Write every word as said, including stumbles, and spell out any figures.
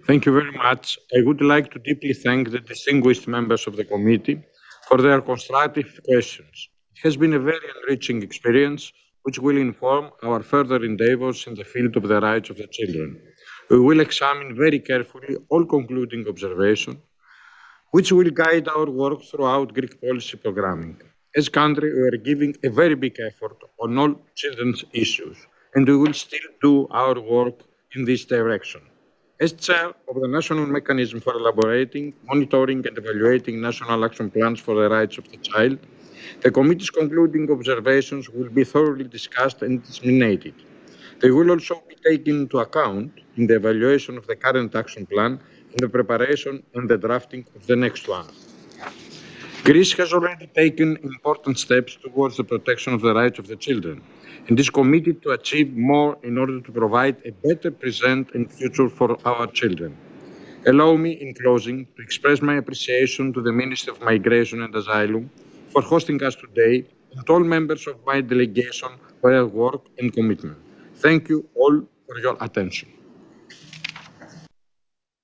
Thank you very much. I would like to deeply thank the distinguished members of the committee for their constructive questions. It has been a very enriching experience, which will inform our further endeavors in the field of the rights of the children. We will examine very carefully all concluding observations, which will guide our work throughout Greek policy programming. As a country, we are giving a very big effort on all children's issues, and we will still do our work in this direction. As chair of the National Mechanism for Elaborating, Monitoring and Evaluating National Action Plans for the Rights of the Child, the committee's concluding observations will be thoroughly discussed and disseminated. They will also be taken into account in the evaluation of the current action plan, in the preparation and the drafting of the next one. Greece has already taken important steps towards the protection of the rights of the children and is committed to achieve more in order to provide a better present and future for our children. Allow me, in closing, to express my appreciation to the Minister of Migration and Asylum for hosting us today and all members of my delegation for their work and commitment. Thank you all for your attention.